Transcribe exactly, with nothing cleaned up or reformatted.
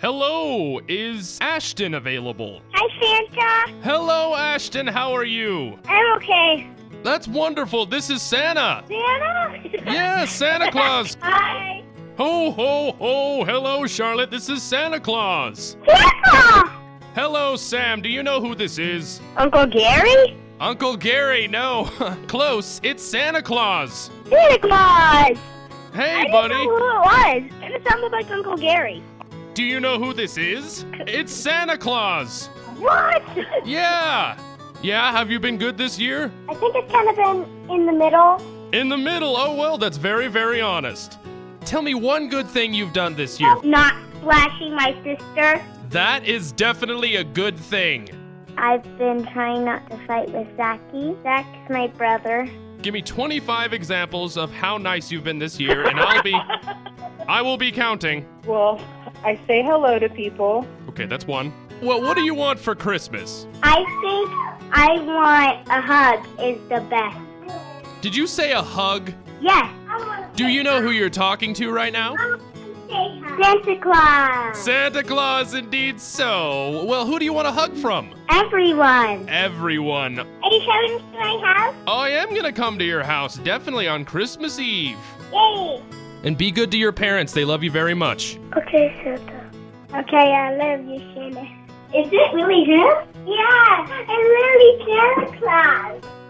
Hello, is Ashton available? Hi, Santa. Hello, Ashton, how are you? I'm okay. That's wonderful, this is Santa. Santa? Yeah, Santa Claus. Hi. Ho, ho, ho, hello, Charlotte, this is Santa Claus. Santa! Hello, Sam, do you know who this is? Uncle Gary? Uncle Gary, no. Close, it's Santa Claus. Santa Claus! Hey, I buddy. didn't know who it was. It sounded like Uncle Gary. Do you know who this is? It's Santa Claus. What? Yeah. Yeah, have you been good this year? I think it's kind of been in the middle. In the middle. Oh, well, that's very, very honest. Tell me one good thing you've done this year. Not flashing my sister. That is definitely a good thing. I've been trying not to fight with Zachy. Zach's my brother. Give me twenty-five examples of how nice you've been this year, and I'll be... I will be counting. Well, I say hello to people. Okay, that's one. Well, what do you want for Christmas? I think I want a hug is the best. Did you say a hug? Yes. Do you know who you're talking to right now? Santa Claus. Santa Claus, indeed so. Well, who do you want a hug from? Everyone. Everyone. Are you coming to my house? I am gonna come to your house, definitely on Christmas Eve. Yay. And be good to your parents, they love you very much. Okay, Santa. Okay, I love you, Santa. Is it really him? Yeah, it's really Santa Claus.